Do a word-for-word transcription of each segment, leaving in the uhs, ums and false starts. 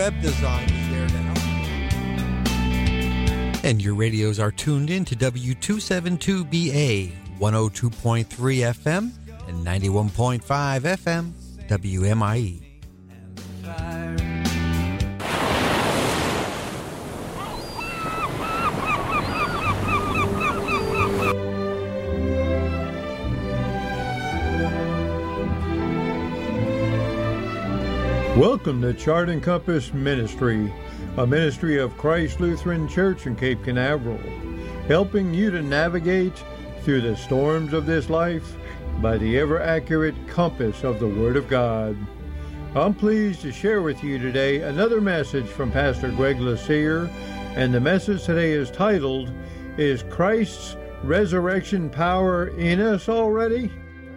web design is there to help. And your radios are tuned in to W two seventy-two B A, one oh two point three F M and ninety-one point five F M, W M I E. Welcome to Chart and Compass Ministry, a ministry of Christ Lutheran Church in Cape Canaveral, helping you to navigate through the storms of this life by the ever-accurate compass of the Word of God. I'm pleased to share with you today another message from Pastor Greg Lassere, and the message today is titled, Is Christ's Resurrection Power in Us Already?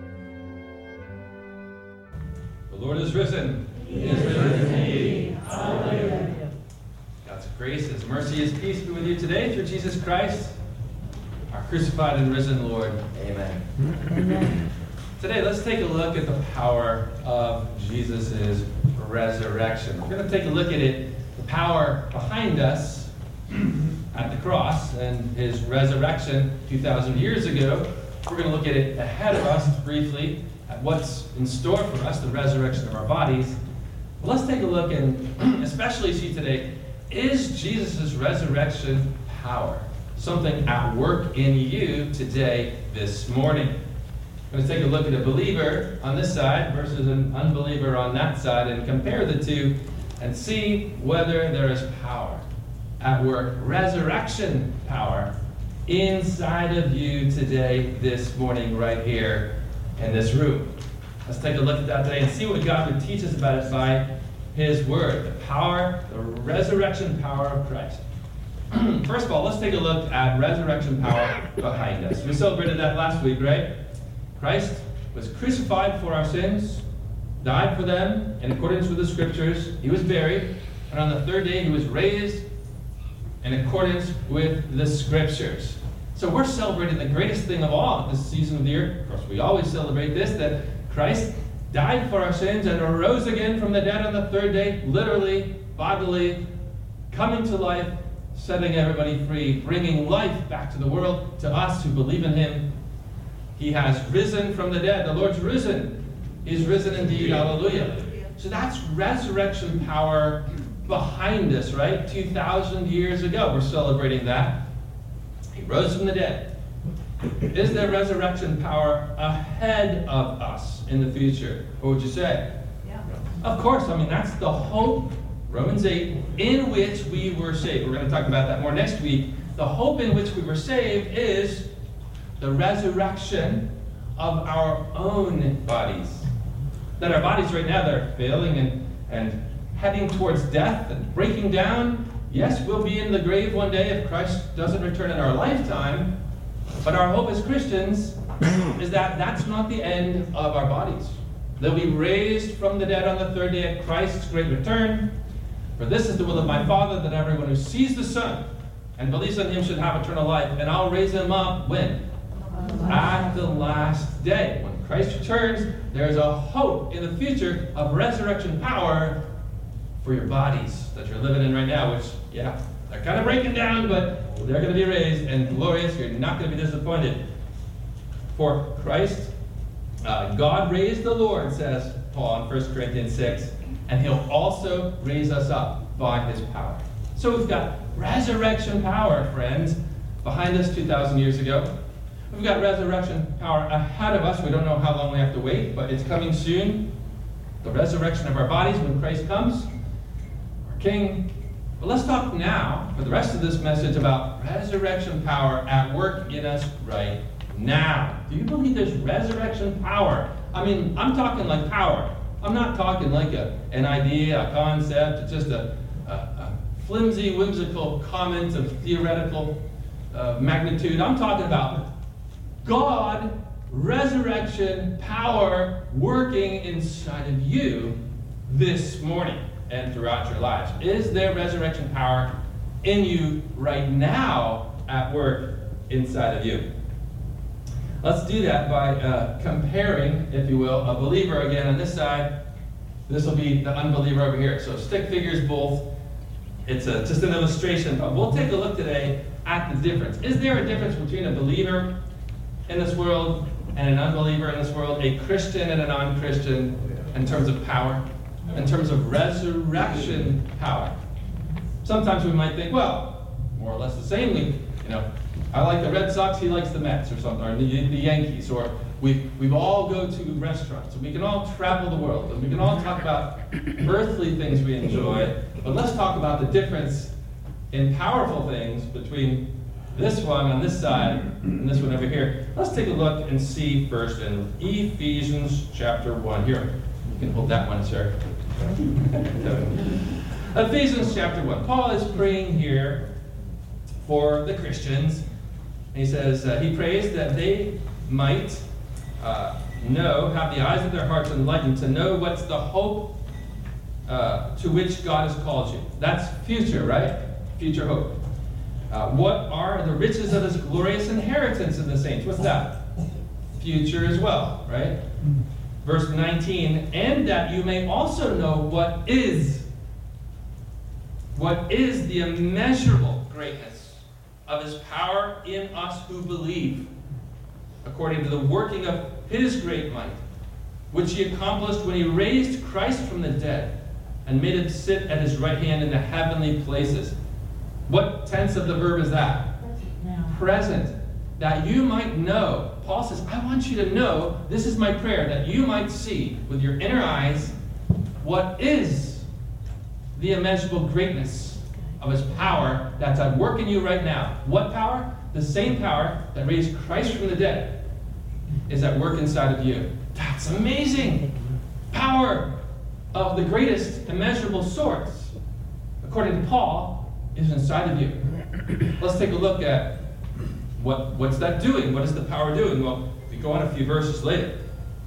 The Lord is risen. He is risen indeed. Hallelujah. God's grace, His mercy, His peace be with you today through Jesus Christ, our crucified and risen Lord. Amen. Amen. Today, let's take a look at the power of Jesus' resurrection. We're going to take a look at it, the power behind us at the cross and His resurrection two thousand years ago. We're going to look at it ahead of us briefly, at what's in store for us, the resurrection of our bodies. But let's take a look and especially see today, is Jesus' resurrection power something at work in you today, this morning? I'm going to take a look at a believer on this side versus an unbeliever on that side and compare the two and see whether there is power at work, resurrection power inside of you today, this morning, right here in this room. Let's take a look at that today and see what God would teach us about it by His Word, the power, the resurrection power of Christ. First of all, let's take a look at resurrection power behind us. We celebrated that last week, right? Christ was crucified for our sins, died for them in accordance with the Scriptures. He was buried, and on the third day He was raised in accordance with the Scriptures. So we're celebrating the greatest thing of all this season of the year. Of course, we always celebrate this, that Christ died for our sins and arose again from the dead on the third day, literally, bodily, coming to life, setting everybody free, bringing life back to the world, to us who believe in Him. He has risen from the dead. The Lord's risen. He's risen indeed. Hallelujah. So that's resurrection power behind us, right? two thousand years ago, we're celebrating that. He rose from the dead. Is there resurrection power ahead of us in the future? What would you say? Yeah. Of course. I mean, that's the hope, Romans eight, in which we were saved. We're going to talk about that more next week. The hope in which we were saved is the resurrection of our own bodies. That our bodies right now, they're failing and, and heading towards death and breaking down. Yes, we'll be in the grave one day if Christ doesn't return in our lifetime. But our hope as Christians is that that's not the end of our bodies. They'll be raised from the dead on the third day at Christ's great return. For this is the will of my Father, that everyone who sees the Son and believes on Him should have eternal life. And I'll raise him up when? At the last day. When Christ returns, there's a hope in the future of resurrection power for your bodies that you're living in right now, which, yeah, they're kind of breaking down, but they're going to be raised and glorious. You're not going to be disappointed. For Christ, uh, God raised the Lord, says Paul in First Corinthians six, and He'll also raise us up by His power. So we've got resurrection power, friends, behind us two thousand years ago. We've got resurrection power ahead of us. We don't know how long we have to wait, but it's coming soon. The resurrection of our bodies when Christ comes, our King. But let's talk now, for the rest of this message, about resurrection power at work in us right now. Do you believe there's resurrection power? I mean, I'm talking like power. I'm not talking like a, an idea, a concept, it's just a, a, a flimsy, whimsical comment of theoretical uh, magnitude. I'm talking about God, resurrection power working inside of you this morning and throughout your lives. Is there resurrection power in you right now at work inside of you? Let's do that by uh, comparing, if you will, a believer again on this side This will be the unbeliever over here. So stick figures both. It's a, just an illustration, but we'll take a look today at the difference. Is there a difference between a believer in this world and an unbeliever in this world, a Christian and a non-Christian, in terms of power, in terms of resurrection power? Sometimes we might think, well, more or less the same. We, you know, I like the Red Sox, he likes the Mets, or something, or the, the Yankees, or we we all go to restaurants, and we can all travel the world, and we can all talk about earthly things we enjoy. But let's talk about the difference in powerful things between this one on this side and this one over here. Let's take a look and see first in Ephesians chapter one. Here, you can hold that one, sir. Ephesians chapter one. Paul is praying here for the Christians. And he says, uh, he prays that they might uh, know, have the eyes of their hearts enlightened, to know what's the hope uh, to which God has called you. That's future, right? Future hope. Uh, what are the riches of his glorious inheritance in the saints? What's that? Future as well, right? Verse nineteen, and that you may also know what is, what is the immeasurable greatness of his power in us who believe, according to the working of his great might, which he accomplished when he raised Christ from the dead and made him sit at his right hand in the heavenly places. What tense of the verb is that? Now. Present. That you might know. Paul says, I want you to know, this is my prayer, that you might see with your inner eyes what is the immeasurable greatness of his power that's at work in you right now. What power? The same power that raised Christ from the dead is at work inside of you. That's amazing. Power of the greatest immeasurable sorts, according to Paul, is inside of you. Let's take a look at what, what's that doing? What is the power doing? Well, we go on a few verses later. It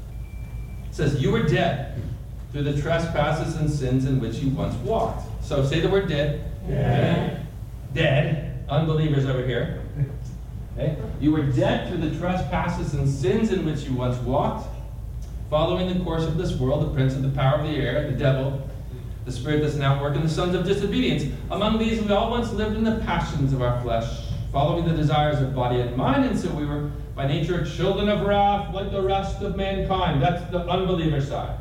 says, you were dead through the trespasses and sins in which you once walked. So say the word dead. Dead. Dead. Unbelievers over here. Okay? You were dead through the trespasses and sins in which you once walked, following the course of this world, the prince of the power of the air, the devil, the spirit that's now working the sons of disobedience. Among these we all once lived in the passions of our flesh, following the desires of body and mind, and so we were by nature children of wrath like the rest of mankind. That's the unbeliever side.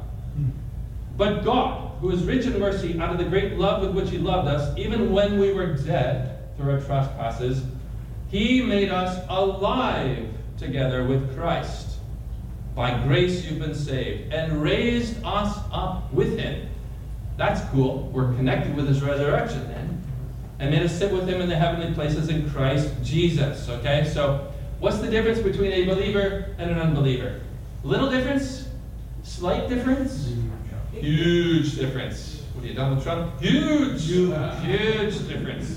But God, who is rich in mercy, out of the great love with which he loved us, even when we were dead through our trespasses, he made us alive together with Christ. By grace you've been saved, and raised us up with him. That's cool. We're connected with his resurrection then. And made us sit with him in the heavenly places in Christ Jesus. Okay, so what's the difference between a believer and an unbeliever? Little difference? Slight difference? Huge difference. What are you, Donald Trump? Huge! Huge difference.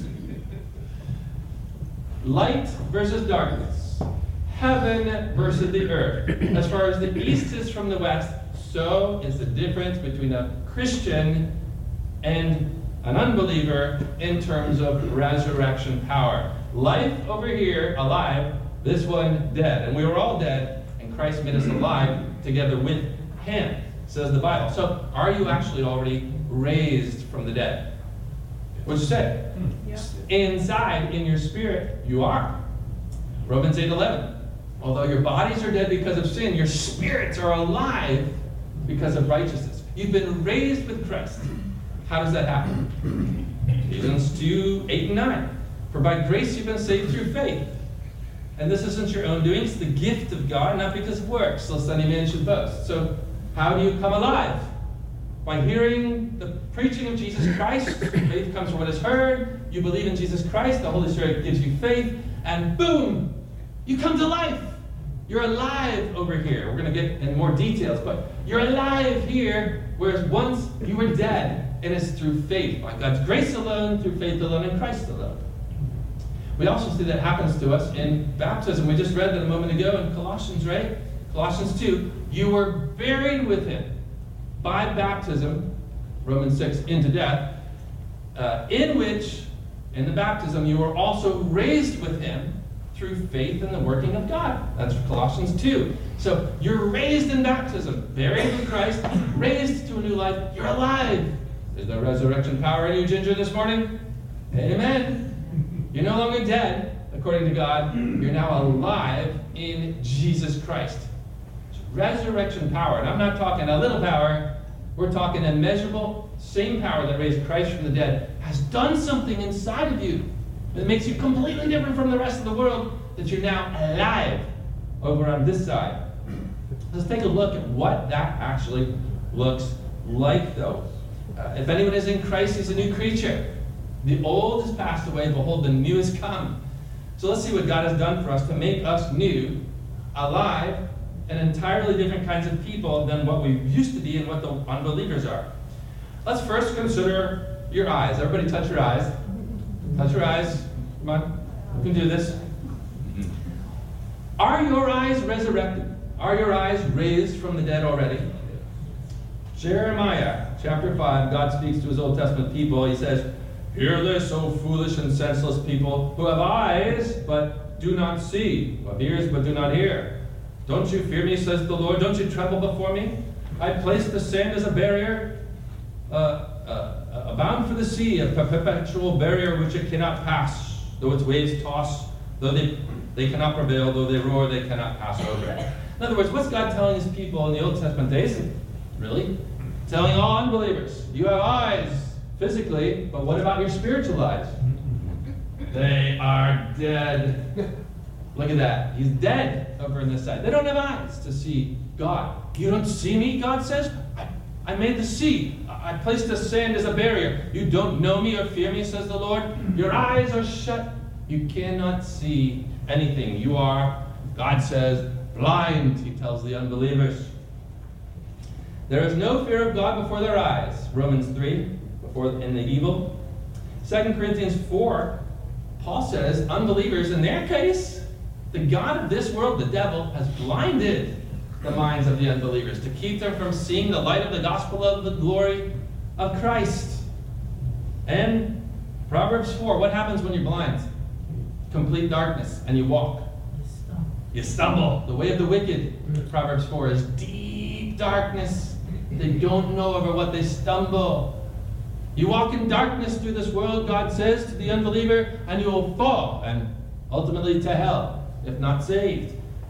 Light versus darkness. Heaven versus the earth. As far as the east is from the west, so is the difference between a Christian and an unbeliever in terms of resurrection power. Life over here, alive, this one dead. And we were all dead, and Christ made us alive together with him, says the Bible. So are you actually already raised from the dead? What'd you say? Yeah. Inside, in your spirit, you are. Romans eight eleven. Although your bodies are dead because of sin, your spirits are alive because of righteousness. You've been raised with Christ. How does that happen? Ephesians two, eight and nine. For by grace you've been saved through faith. And this isn't your own doing, it's the gift of God, not because of works, lest any man should boast. So how do you come alive? By hearing the preaching of Jesus Christ. Faith comes from what is heard. You believe in Jesus Christ. The Holy Spirit gives you faith. And boom, you come to life. You're alive over here. We're going to get in more details, but you're alive here, whereas once you were dead, and it's through faith, by God's grace alone, through faith alone, in Christ alone. We also see that happens to us in baptism. We just read that a moment ago in Colossians, right? Colossians two. You were buried with him by baptism, Romans six, into death, uh, in which, in the baptism, you were also raised with him through faith in the working of God. That's Colossians two. So you're raised in baptism, buried in Christ, raised to a new life. You're alive. Is there resurrection power in you, Ginger, this morning? Amen. You're no longer dead, according to God. You're now alive in Jesus Christ. It's resurrection power. And I'm not talking a little power. We're talking immeasurable, same power that raised Christ from the dead has done something inside of you that makes you completely different from the rest of the world, that you're now alive over on this side. Let's take a look at what that actually looks like, though. Uh, if anyone is in Christ, he's a new creature. The old has passed away, behold, the new has come. So let's see what God has done for us to make us new, alive, and entirely different kinds of people than what we used to be and what the unbelievers are. Let's first consider your eyes. Everybody touch your eyes. Touch your eyes. Come on. We can do this. Are your eyes resurrected? Are your eyes raised from the dead already? Jeremiah chapter five, God speaks to his Old Testament people. He says, "Hear this, O foolish and senseless people, who have eyes but do not see, who have ears but do not hear. Don't you fear me, says the Lord? Don't you tremble before me? I placed the sand as a barrier, uh, uh, a bound for the sea, a perpetual barrier which it cannot pass, though its waves toss, though they, they cannot prevail, though they roar, they cannot pass over it." In other words, what's God telling his people in the Old Testament days? Really? Telling all unbelievers, you have eyes physically, but what about your spiritual eyes? They are dead. Look at that. He's dead over on this side. They don't have eyes to see God. You don't see me, God says? I, I made the sea. I placed the sand as a barrier. You don't know me or fear me, says the Lord. Your eyes are shut. You cannot see anything. You are, God says, blind, he tells the unbelievers. There is no fear of God before their eyes. Romans three, before in the evil. Second Corinthians four, Paul says, unbelievers, in their case, the God of this world, the devil, has blinded the minds of the unbelievers to keep them from seeing the light of the gospel of the glory of Christ. And Proverbs four, what happens when you're blind? Complete darkness, and you walk. You stumble. The way of the wicked, Proverbs four, is deep darkness. They don't know over what they stumble. You walk in darkness through this world, God says to the unbeliever, and you will fall, and ultimately to hell, if not saved.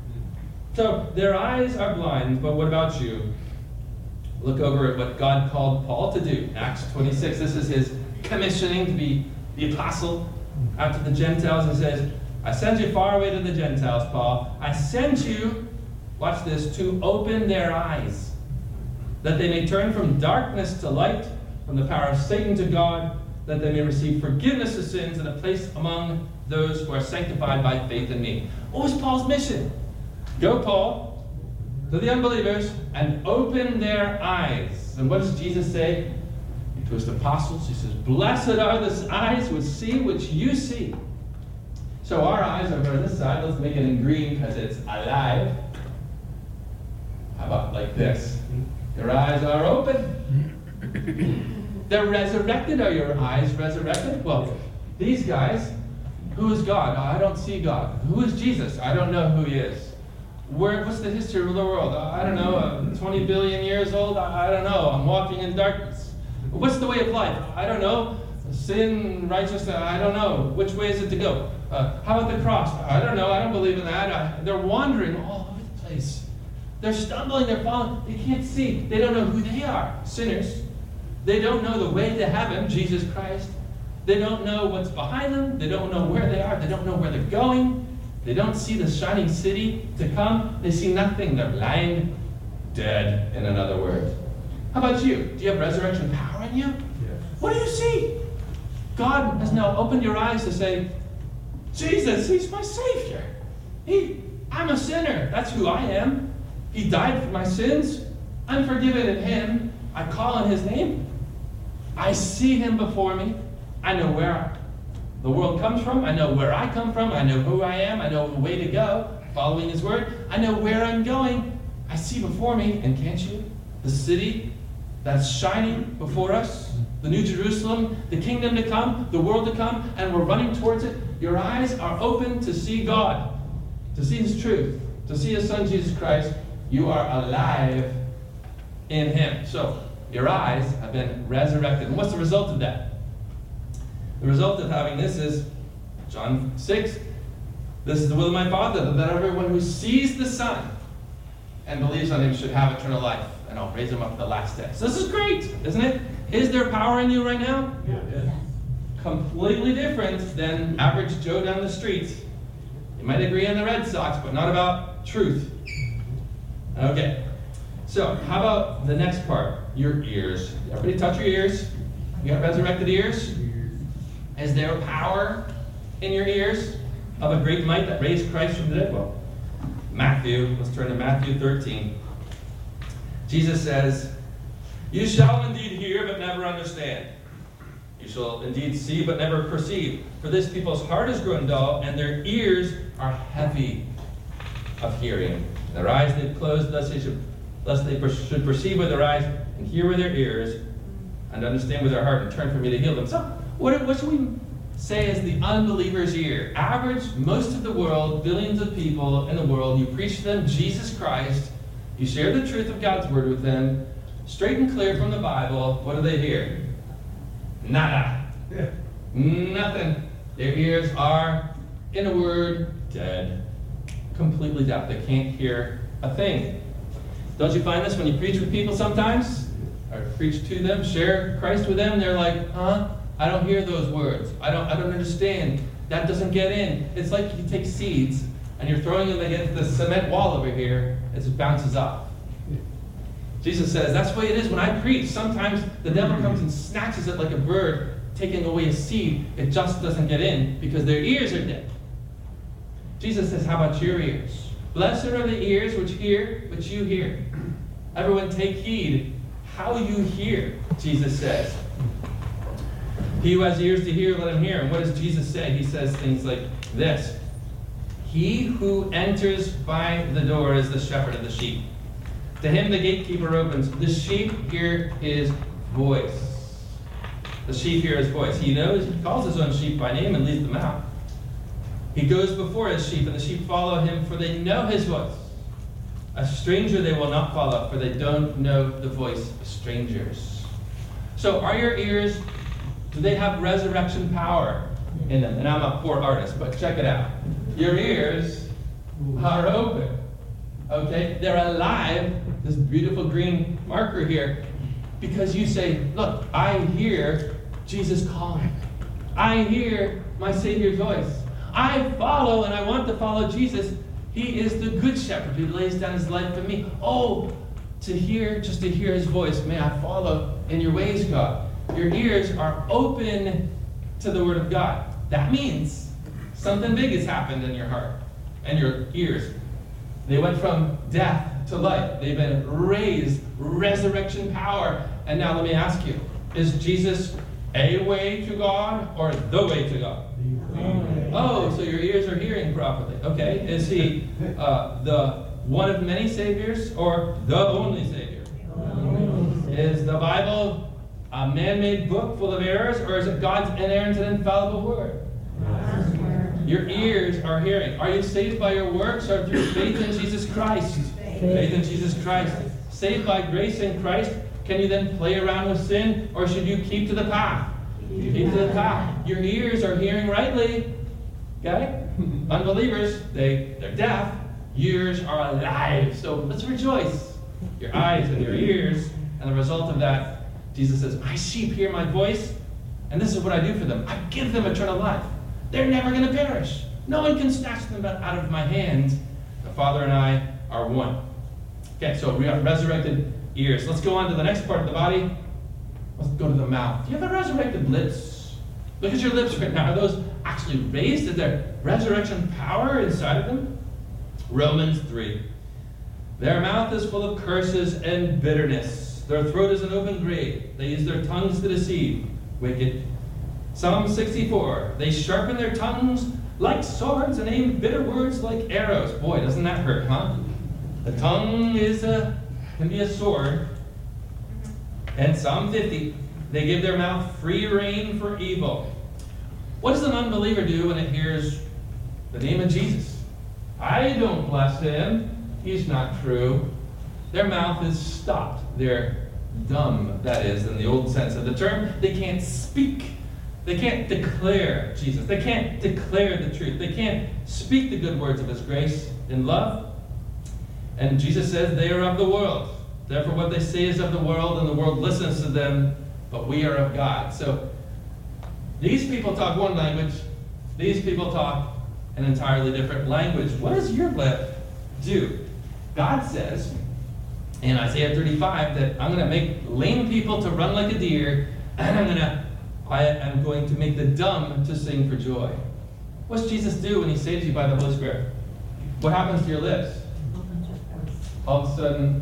So their eyes are blind, but what about you? Look over at what God called Paul to do. Acts twenty-six, this is his commissioning to be the apostle out to the Gentiles. He says, I send you far away to the Gentiles, Paul. I send you, watch this, to open their eyes, that they may turn from darkness to light, from the power of Satan to God, that they may receive forgiveness of sins and a place among those who are sanctified by faith in me. What was Paul's mission? Go, Paul, to the unbelievers and open their eyes. And what does Jesus say to his apostles? He says, blessed are the eyes which see which you see. So our eyes are on this side. Let's make it in green because it's alive. How about like this? Your eyes are open. They're resurrected. Are your eyes resurrected? Well, these guys, who is God? I don't see God. Who is Jesus? I don't know who he is. Where? What's the history of the world? I don't know. Uh, twenty billion years old? I, I don't know. I'm walking in darkness. What's the way of life? I don't know. Sin, righteousness, I don't know. Which way is it to go? Uh, how about the cross? I don't know. I don't believe in that. I, they're wandering all over the place. They're stumbling. They're falling. They can't see. They don't know who they are. Sinners. They don't know the way to heaven, Jesus Christ. They don't know what's behind them. They don't know where they are. They don't know where they're going. They don't see the shining city to come. They see nothing. They're lying dead, in another word. How about you? Do you have resurrection power in you? Yes. What do you see? God has now opened your eyes to say, Jesus, he's my Savior. He, I'm a sinner. That's who I am. He died for my sins. I'm forgiven in him. I call on his name. I see him before me. I know where the world comes from. I know where I come from. I know who I am. I know the way to go, following his word. I know where I'm going. I see before me, and can't you? The city that's shining before us, the New Jerusalem, the kingdom to come, the world to come, and we're running towards it, your eyes are open to see God, to see His truth, to see His Son, Jesus Christ. You are alive in Him. So, your eyes have been resurrected. And what's the result of that? The result of having this is John six. This is the will of my Father, that everyone who sees the Son and believes on Him should have eternal life, and I'll raise Him up at the last day. So this is great, isn't it? Is there power in you right now? Yes. Completely different than average Joe down the street. You might agree on the Red Sox, but not about truth. Okay. So, how about the next part? Your ears. Everybody touch your ears. You got resurrected ears? Is there power in your ears of a great might that raised Christ from the dead? Well, Matthew, let's turn to Matthew thirteen. Jesus says, "You shall indeed hear, but never understand. You shall indeed see, but never perceive. For this people's heart is grown dull, and their ears are heavy of hearing. Their eyes they've closed, lest they should, lest they per- should perceive with their eyes, and hear with their ears, and understand with their heart, and turn from me to heal them." So, what, what should we say is the unbeliever's ear? Average, most of the world, billions of people in the world, you preach to them Jesus Christ, you share the truth of God's word with them, straight and clear from the Bible. What do they hear? Nada. Yeah. Nothing. Their ears are, in a word, dead. Completely deaf. They can't hear a thing. Don't you find this when you preach with people sometimes? Or preach to them, share Christ with them, they're like, huh? I don't hear those words. I don't I don't understand. That doesn't get in. It's like you take seeds and you're throwing them against the cement wall over here, it just bounces off. Jesus says, that's the way it is when I preach. Sometimes the devil comes and snatches it like a bird, taking away a seed. It just doesn't get in because their ears are dead. Jesus says, how about your ears? Blessed are the ears which hear what you hear. Everyone take heed how you hear, Jesus says. He who has ears to hear, let him hear. And what does Jesus say? He says things like this. He who enters by the door is the shepherd of the sheep. To him the gatekeeper opens. The sheep hear his voice. The sheep hear his voice. He knows, he calls his own sheep by name and leads them out. He goes before his sheep, and the sheep follow him, for they know his voice. A stranger they will not follow, for they don't know the voice of strangers. So are your ears, do they have resurrection power in them? And I'm a poor artist, but check it out. Your ears are open. Okay? They're alive, this beautiful green marker here, because you say, look, I hear Jesus calling. I hear my Savior's voice. I follow and I want to follow Jesus. He is the good shepherd who lays down his life for me. Oh, to hear, just to hear his voice, may I follow in your ways, God. Your ears are open to the word of God. That means something big has happened in your heart and your ears. They went from death to life. They've been raised, resurrection power. And now let me ask you, is Jesus a way to God or the way to God? Oh, so your ears are hearing properly. Okay. Is he uh, the one of many saviors or the only savior? Is the Bible a man-made book full of errors, or is it God's inerrant and infallible word? Your ears are hearing. Are you saved by your works or through faith in Jesus Christ? Faith in Jesus Christ. Saved by grace in Christ. Can you then play around with sin, or should you keep to the path? Keep to the path. Your ears are hearing rightly. Okay? Unbelievers, they, they're deaf. Ears are alive. So let's rejoice. Your eyes and your ears. And the result of that, Jesus says, my sheep hear my voice, and this is what I do for them. I give them eternal life. They're never going to perish. No one can snatch them out of my hand. The Father and I are one. Okay, so we have resurrected ears. Let's go on to the next part of the body. Let's go to the mouth. Do you have resurrected lips? Look at your lips right now. Are those actually raised? Is there resurrection power inside of them? Romans three. Their mouth is full of curses and bitterness. Their throat is an open grave. They use their tongues to deceive. Wicked. Psalm sixty-four. They sharpen their tongues like swords and aim bitter words like arrows. Boy, doesn't that hurt, huh? The tongue is a can be a sword. And Psalm fifty. They give their mouth free rein for evil. What does an unbeliever do when it hears the name of Jesus? I don't bless him. He's not true. Their mouth is stopped. They're dumb, that is, in the old sense of the term. They can't speak. They can't declare Jesus. They can't declare the truth. They can't speak the good words of his grace in love. And Jesus says they are of the world. Therefore, what they say is of the world, and the world listens to them, but we are of God. So, these people talk one language. These people talk an entirely different language. What does your lip do? God says in Isaiah thirty-five that I'm going to make lame people to run like a deer, and I'm going to, I am going to make the dumb to sing for joy. What's Jesus do when he saves you by the Holy Spirit? What happens to your lips? All of a sudden,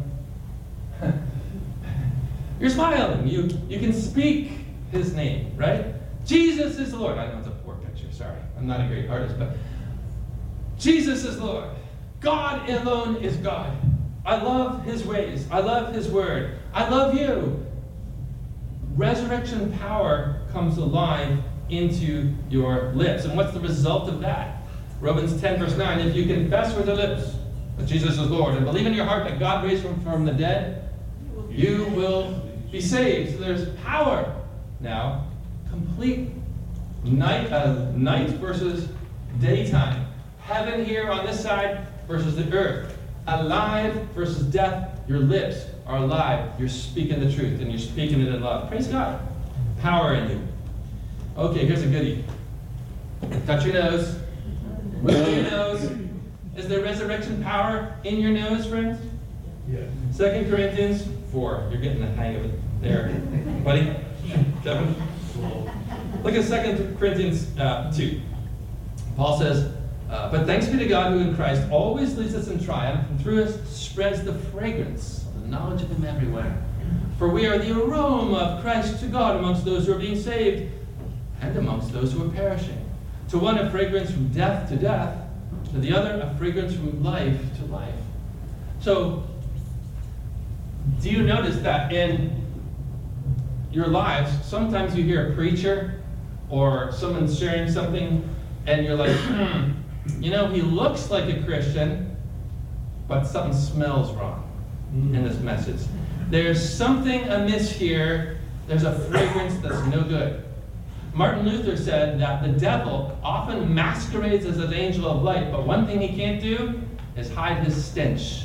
you're smiling. You, you can speak his name, right? Jesus is Lord. I know it's a poor picture. Sorry. I'm not a great artist, but Jesus is Lord. God alone is God. I love his ways. I love his word. I love you. Resurrection power comes alive into your lips. And what's the result of that? Romans ten, verse nine, if you confess with your lips that Jesus is Lord and believe in your heart that God raised him from the dead, you will be saved. So there's power now. Complete night, uh, night versus daytime. Heaven here on this side versus the earth. Alive versus death. Your lips are alive. You're speaking the truth, and you're speaking it in love. Praise God. Power in you. Okay, here's a goodie. Touch your nose. Wiggle your nose. Is there resurrection power in your nose, friends? Yeah. Second Corinthians four. You're getting the hang of it there. Buddy? Devin? Look at Second Corinthians uh, two. Paul says, uh, but thanks be to God who in Christ always leads us in triumph, and through us spreads the fragrance of the knowledge of him everywhere. For we are the aroma of Christ to God amongst those who are being saved and amongst those who are perishing. To one a fragrance from death to death, to the other a fragrance from life to life. So, do you notice that in your lives, sometimes you hear a preacher or someone sharing something, and you're like, hmm, you know, he looks like a Christian, but something smells wrong in this message. There's something amiss here. There's a fragrance that's no good. Martin Luther said that the devil often masquerades as an angel of light, but one thing he can't do is hide his stench.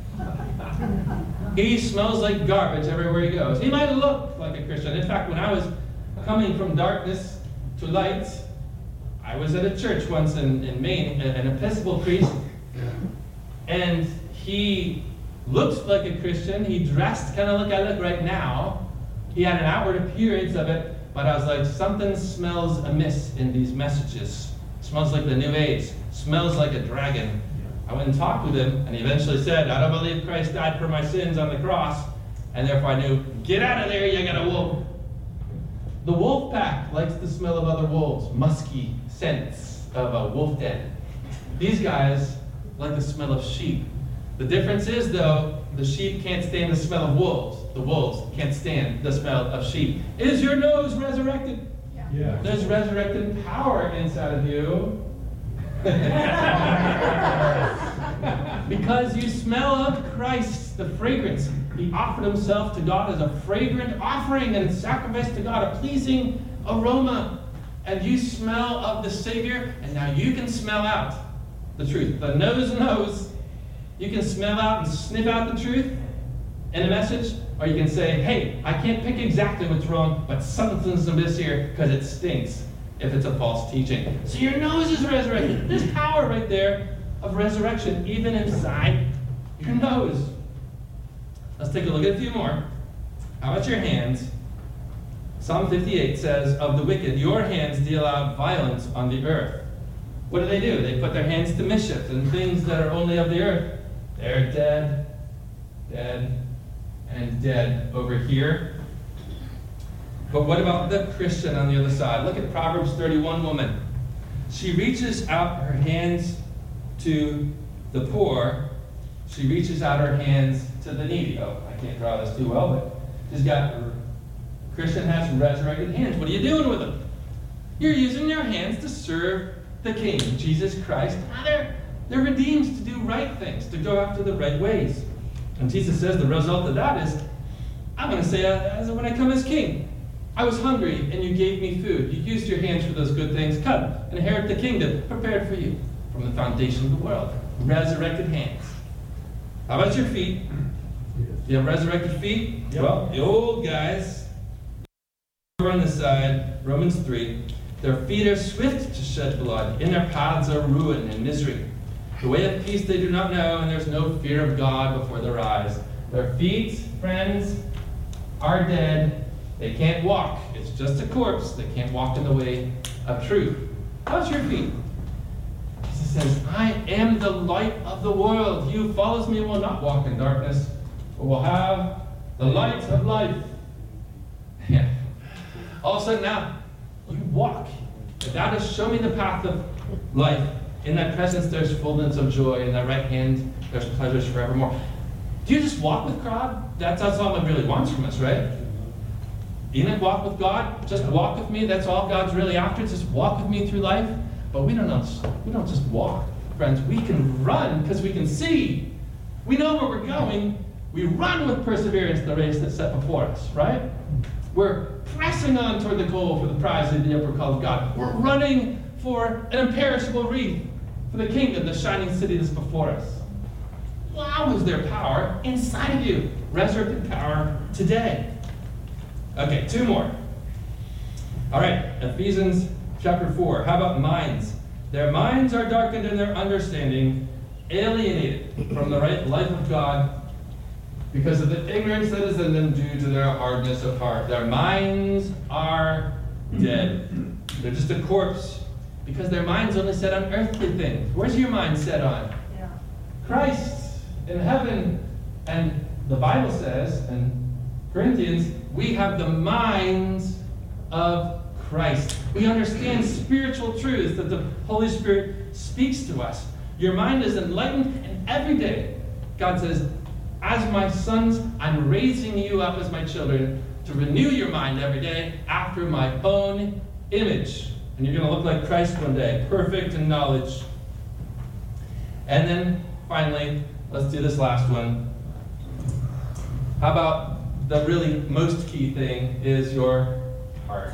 He smells like garbage everywhere he goes. He might look like a Christian. In fact, when I was coming from darkness to light, I was at a church once in, in Maine, an Episcopal priest, and he looked like a Christian. He dressed kind of like I look right now. He had an outward appearance of it, but I was like, something smells amiss in these messages. Smells like the New Age. Smells like a dragon. I went and talked with him, and he eventually said, I don't believe Christ died for my sins on the cross, and therefore I knew, get out of there, you got a wolf. The wolf pack likes the smell of other wolves, musky scents of a wolf den. These guys like the smell of sheep. The difference is, though, the sheep can't stand the smell of wolves. The wolves can't stand the smell of sheep. Is your nose resurrected? Yeah. Yeah. There's resurrected power inside of you. Because you smell of Christ, the fragrance. He offered himself to God as a fragrant offering and sacrifice to God, a pleasing aroma. And you smell of the Savior, and now you can smell out the truth. The nose knows. You can smell out and sniff out the truth in a message, or you can say, hey, I can't pick exactly what's wrong, but something's amiss here because it stinks if it's a false teaching. So your nose is resurrected. There's power right there of resurrection, even inside your nose. Let's take a look at a few more. How about your hands? Psalm fifty-eight says, of the wicked, your hands deal out violence on the earth. What do they do? They put their hands to mischief and things that are only of the earth. They're dead, dead, and dead over here. But what about the Christian on the other side? Look at Proverbs thirty-one woman. She reaches out her hands to the poor. She reaches out her hands to the needy. Oh, I can't draw this too well, but she's got her Christian has resurrected hands. What are you doing with them? You're using your hands to serve the King, Jesus Christ. Now they're, they're redeemed to do right things, to go after the right ways. And Jesus says the result of that is, I'm going to say, uh, as when I come as King, I was hungry and you gave me food. You used your hands for those good things. Come, inherit the kingdom prepared for you from the foundation of the world. Resurrected hands. How about your feet? You have resurrected feet? Yep. Well, the old guys, over on this side, Romans three, their feet are swift to shed blood. In their paths are ruin and misery. The way of peace they do not know, and there's no fear of God before their eyes. Their feet, friends, are dead. They can't walk. It's just a corpse. They can't walk in the way of truth. How's your feet? Jesus says, I am the light of the world. He who follows me will not walk in darkness, but will have the light of life. Yeah. All of a sudden now, you walk. God has shown me the path of life. In that presence there's fullness of joy. In that right hand there's pleasures forevermore. Do you just walk with God? That's, that's all God really wants from us, right? Enoch walk with God. Just walk with me. That's all God's really after. Just walk with me through life. But we don't know, we don't just walk, friends. We can run because we can see. We know where we're going. We run with perseverance the race that's set before us, right? We're pressing on toward the goal for the prize of the upper call of God. We're running for an imperishable wreath, for the kingdom, the shining city that's before us. Wow, is there power inside of you? Resurrected power today. Okay, two more. All right, Ephesians chapter four. How about minds? Their minds are darkened and their understanding alienated from the right life of God because of the ignorance that is in them due to their hardness of heart. Their minds are dead. They're just a corpse because their mind's only set on earthly things. Where's your mind set on? Yeah. Christ in heaven. And the Bible says in Corinthians, we have the minds of Christ. We understand spiritual truths that the Holy Spirit speaks to us. Your mind is enlightened, and every day God says, as my sons, I'm raising you up as my children to renew your mind every day after my own image. And you're going to look like Christ one day, perfect in knowledge. And then, finally, let's do this last one. How about the really most key thing is your heart.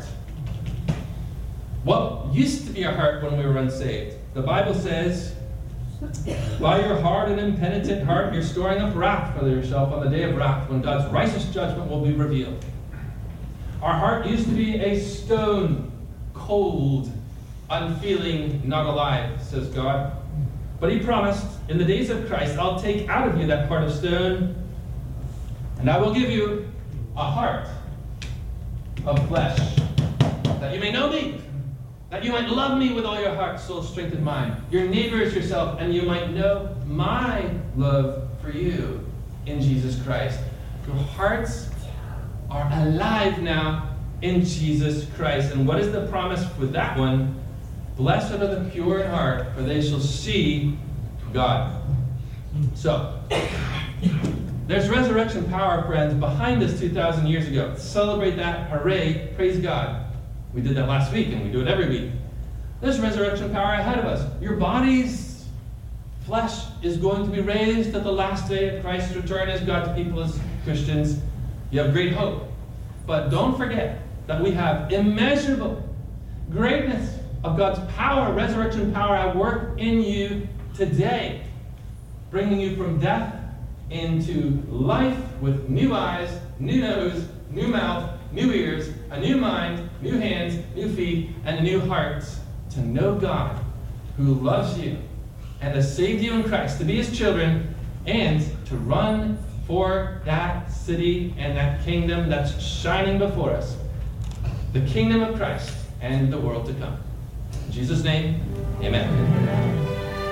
What used to be our heart when we were unsaved? The Bible says, by your hard and impenitent heart, you're storing up wrath for yourself on the day of wrath when God's righteous judgment will be revealed. Our heart used to be a stone, cold, unfeeling, not alive, says God. But he promised, in the days of Christ, I'll take out of you that heart of stone, and I will give you a heart of flesh, that you may know me, that you might love me with all your heart, soul, strength, and mind, your neighbor as yourself, and you might know my love for you in Jesus Christ. Your hearts are alive now in Jesus Christ. And what is the promise for that one? Blessed are the pure in heart, for they shall see God. So, there's resurrection power, friends, behind us two thousand years ago. Celebrate that. Hooray. Praise God. We did that last week, and we do it every week. There's resurrection power ahead of us. Your body's flesh is going to be raised at the last day of Christ's return as God's people, as Christians. You have great hope. But don't forget that we have immeasurable greatness of God's power, resurrection power at work in you today, bringing you from death into life with new eyes, new nose, new mouth, new ears, a new mind, new hands, new feet, and new hearts to know God who loves you and has saved you in Christ, to be his children, and to run for that city and that kingdom that's shining before us, the kingdom of Christ and the world to come. In Jesus' name, amen. Amen.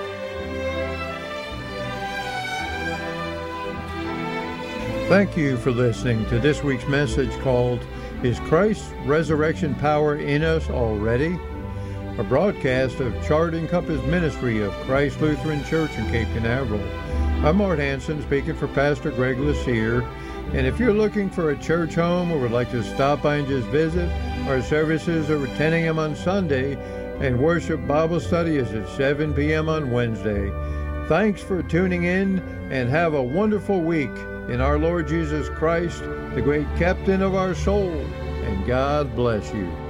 Thank you for listening to this week's message called, Is Christ's Resurrection Power in Us Already? A broadcast of Chart and Compass Ministry of Christ Lutheran Church in Cape Canaveral. I'm Art Hansen, speaking for Pastor Greg Lucier And if you're looking for a church home or would like to stop by and just visit, our services are at ten a.m. on Sunday, and worship Bible study is at seven p.m. on Wednesday. Thanks for tuning in, and have a wonderful week in our Lord Jesus Christ, the great captain of our soul, and God bless you.